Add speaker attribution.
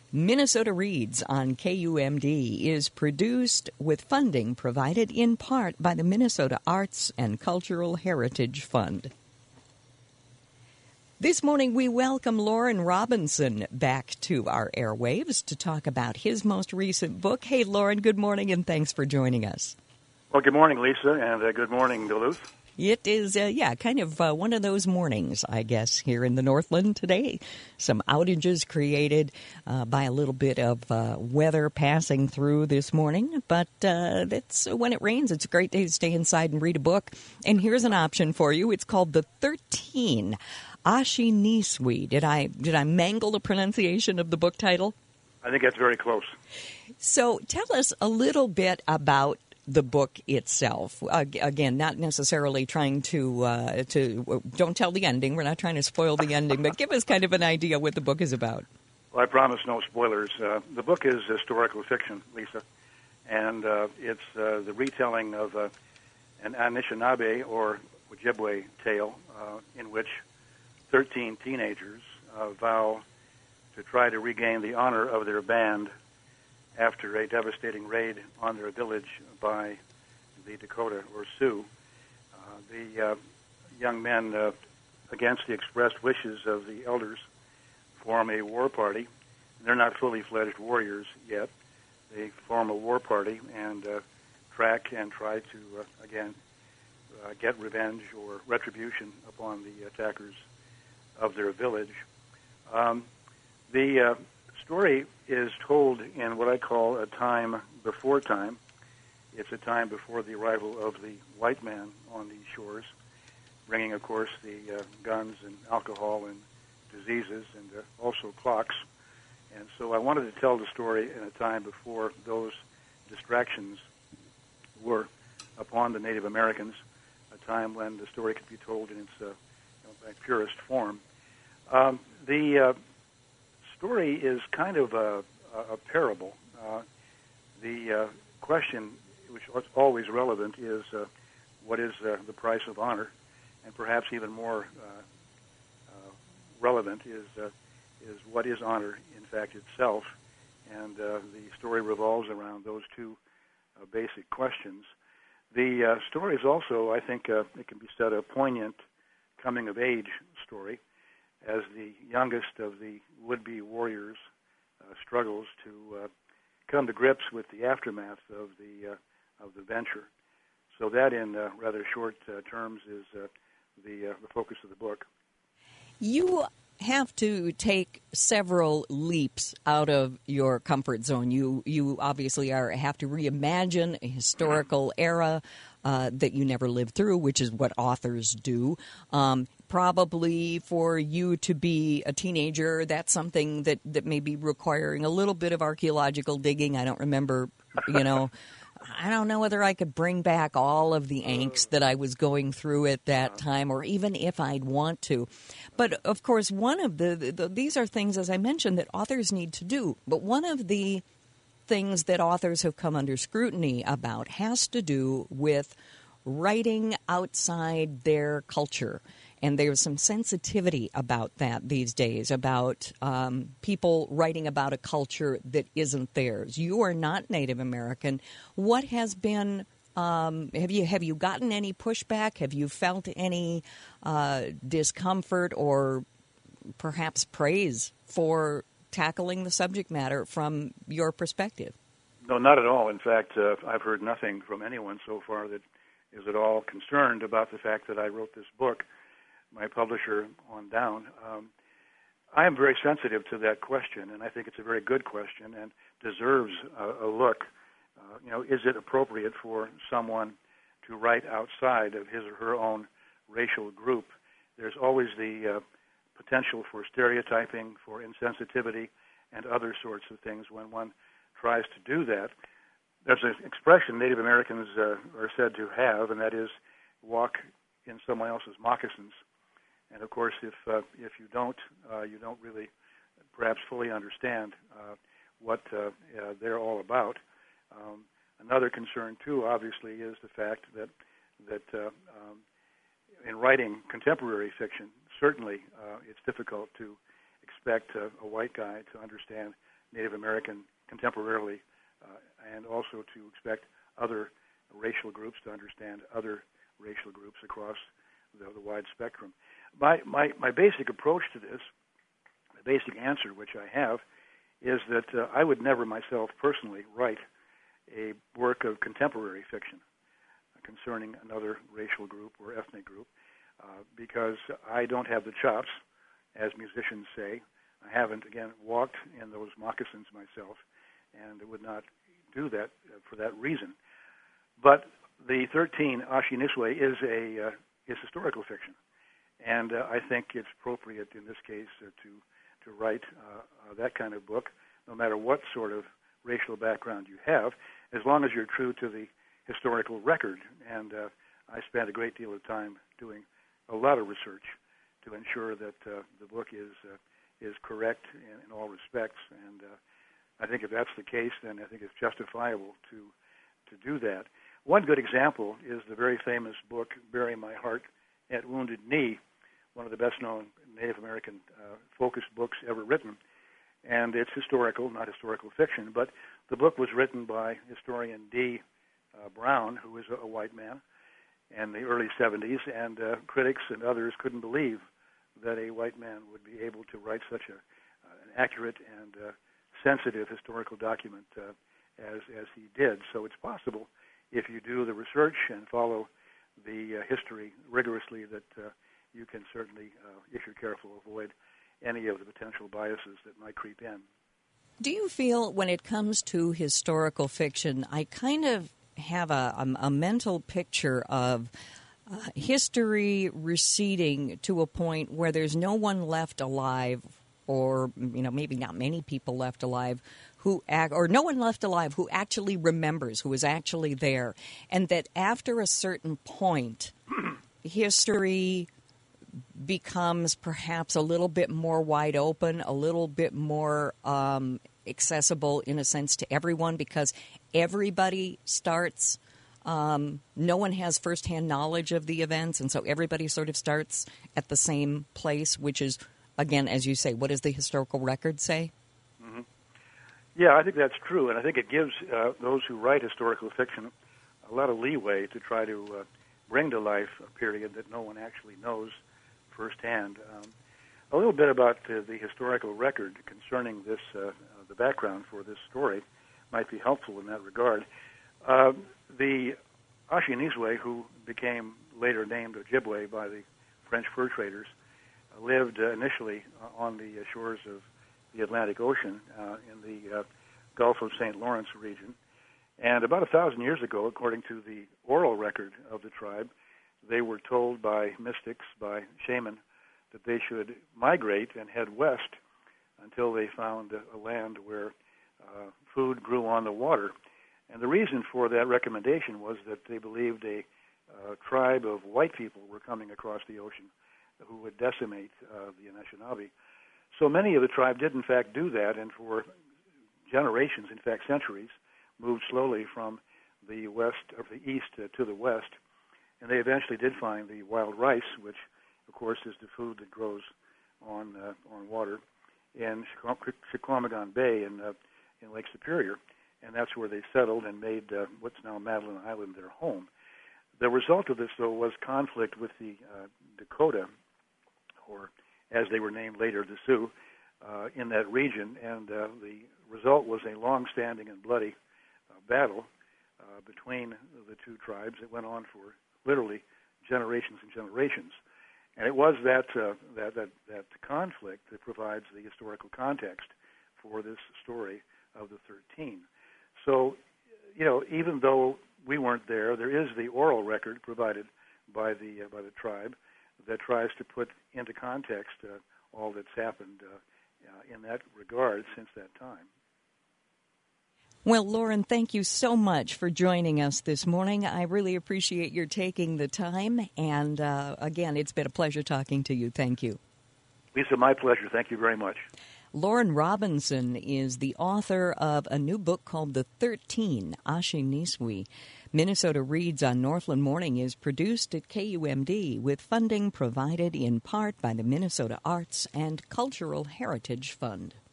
Speaker 1: Minnesota Reads on KUMD is produced with funding provided in part by the Minnesota Arts and Cultural Heritage Fund. This morning, we welcome Loren Robinson back to our airwaves to talk about his most recent book. Hey, Loren, good morning, and thanks for joining us.
Speaker 2: Well, good morning, Lisa, and good morning, Duluth.
Speaker 1: It is, kind of one of those mornings, I guess, here in the Northland today. Some outages created by a little bit of weather passing through this morning. But that's when it rains, it's a great day to stay inside and read a book. And here's an option for you. It's called The 13. Aşiniswi. Did I mangle the pronunciation of the book title?
Speaker 2: I think that's very close.
Speaker 1: So tell us a little bit about the book itself. Again, not necessarily trying to don't tell the ending. We're not trying to spoil the ending, but give us kind of an idea what the book is about.
Speaker 2: Well, I promise no spoilers. The book is historical fiction, Lisa, and it's the retelling of an Anishinaabe or Ojibwe tale in which 13 teenagers vow to try to regain the honor of their band after a devastating raid on their village by the Dakota or Sioux. The young men, against the expressed wishes of the elders, form a war party. They're not fully fledged warriors yet. They form a war party and track and try to, get revenge or retribution upon the attackers of their village. The story is told in what I call a time before time. It's a time before the arrival of the white man on these shores, bringing, of course, the guns and alcohol and diseases and also clocks. And so I wanted to tell the story in a time before those distractions were upon the Native Americans, a time when the story could be told in its purest form. The story is kind of a parable. The question, which is always relevant, is what is the price of honor, and perhaps even more relevant is what is honor in fact itself. And the story revolves around those two basic questions. The story is also, I think, it can be said, a poignant coming-of-age story, as the youngest of the would-be warriors struggles to come to grips with the aftermath of the venture. So that, in rather short terms, is the focus of the book.
Speaker 1: You have to take several leaps out of your comfort zone. You obviously have to reimagine a historical era that you never lived through, which is what authors do. Probably for you to be a teenager, that's something that may be requiring a little bit of archaeological digging. I don't remember, I don't know whether I could bring back all of the angst that I was going through at that time, or even if I'd want to. But, of course, one of these are things, as I mentioned, that authors need to do. But one of the things that authors have come under scrutiny about has to do with writing outside their culture. And there's some sensitivity about that these days, about people writing about a culture that isn't theirs. You are not Native American. What has been, have you gotten any pushback? Have you felt any discomfort or perhaps praise for tackling the subject matter from your perspective?
Speaker 2: No, not at all. In fact, I've heard nothing from anyone so far that is at all concerned about the fact that I wrote this book. My publisher on down. I am very sensitive to that question, and I think it's a very good question and deserves a look. Is it appropriate for someone to write outside of his or her own racial group? There's always the potential for stereotyping, for insensitivity, and other sorts of things when one tries to do that. There's an expression Native Americans are said to have, and that is walk in someone else's moccasins. And of course, if you don't really perhaps fully understand what they're all about. Another concern too, obviously, is the fact that in writing contemporary fiction, certainly it's difficult to expect a white guy to understand Native American contemporarily, and also to expect other racial groups to understand other racial groups across the wide spectrum. My basic approach to this, the basic answer which I have, is that I would never myself personally write a work of contemporary fiction concerning another racial group or ethnic group, because I don't have the chops, as musicians say. I haven't, again, walked in those moccasins myself, and would not do that for that reason. But the 13 Ashi-Niswe is historical fiction, and I think it's appropriate in this case to write that kind of book, no matter what sort of racial background you have, as long as you're true to the historical record. And I spent a great deal of time doing a lot of research to ensure that the book is correct in all respects. And I think if that's the case, then I think it's justifiable to do that. One good example is the very famous book, Bury My Heart at Wounded Knee, one of the best-known Native American focused books ever written. And it's historical, not historical fiction, but the book was written by historian D. Brown, who was a white man in the early 70s, and critics and others couldn't believe that a white man would be able to write such an accurate and sensitive historical document as he did. So it's possible, if you do the research and follow the history rigorously, that you can certainly, if you're careful, avoid any of the potential biases that might creep in.
Speaker 1: Do you feel when it comes to historical fiction, I kind of have a mental picture of history receding to a point where there's no one left alive, or maybe not many people left alive, or no one left alive who actually remembers, who was actually there, and that after a certain point, history becomes perhaps a little bit more wide open, a little bit more accessible in a sense to everyone, because everybody starts. No one has firsthand knowledge of the events, and so everybody sort of starts at the same place, which is, again, as you say, what does the historical record say?
Speaker 2: Mm-hmm. Yeah, I think that's true, and I think it gives those who write historical fiction a lot of leeway to try to bring to life a period that no one actually knows firsthand. A little bit about the historical record concerning this, the background for this story, might be helpful in that regard. The Ashi-Niswe, who became later named Ojibwe by the French fur traders, lived initially on the shores of the Atlantic Ocean in the Gulf of St. Lawrence region. And about 1,000 years ago, according to the oral record of the tribe, they were told by mystics, by shaman, that they should migrate and head west until they found a land where food grew on the water. And the reason for that recommendation was that they believed a tribe of white people were coming across the ocean who would decimate the Anishinaabe. So many of the tribe did, in fact, do that, and for generations, in fact centuries, moved slowly from the west, or the east to the west. And they eventually did find the wild rice, which, of course, is the food that grows on water, in Chequamegon Bay in Lake Superior. And that's where they settled and made what's now Madeline Island their home. The result of this, though, was conflict with the Dakota, or as they were named later, the Sioux, in that region. And the result was a long-standing and bloody battle between the two tribes. It went on for literally generations and generations. And it was that conflict that provides the historical context for this story of the 13. So, even though we weren't there is the oral record provided by the tribe that tries to put into context all that's happened in that regard since that time.
Speaker 1: Well, Loren, thank you so much for joining us this morning. I really appreciate your taking the time. And again, it's been a pleasure talking to you. Thank you.
Speaker 2: Lisa, my pleasure. Thank you very much.
Speaker 1: Lauren Robinson is the author of a new book called The 13, Ashi Niswi. Minnesota Reads on Northland Morning is produced at KUMD with funding provided in part by the Minnesota Arts and Cultural Heritage Fund.